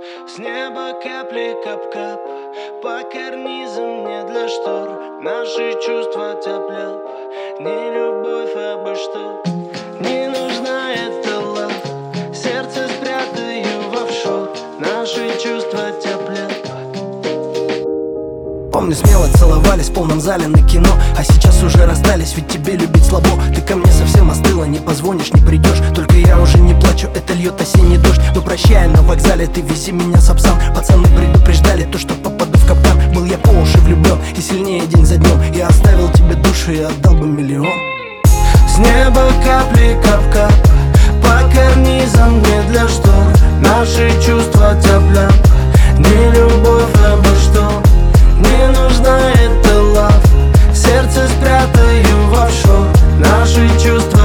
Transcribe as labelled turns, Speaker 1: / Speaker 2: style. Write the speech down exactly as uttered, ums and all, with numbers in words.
Speaker 1: С неба капли кап-кап по карнизам, не для штор. Наши чувства тяп-ляп, не любовь, а бы что. Не нужна эта лав, сердце спрятаю в офшор. Наши чувства тяп-ляп.
Speaker 2: Помню, смело целовались в полном зале на кино, а сейчас уже расстались, ведь тебе любить слабо. Ты ко мне совсем остыла, не позвонишь, не придешь. Только я уже не плачу, это льет осенний дождь. Но прощай, на вокзале ты вези меня с псам. Пацаны предупреждали то, что попаду в капкан. Был я по уши влюблен и сильнее день за днем. Я оставил тебе душу и отдал бы миллион.
Speaker 1: С неба капли кап-кап по карнизам, не для штор. Наши чувства тяп-ляп, не любовь, а бы что. Не нужна эта лав, сердце спрятаю в офшор. Наши чувства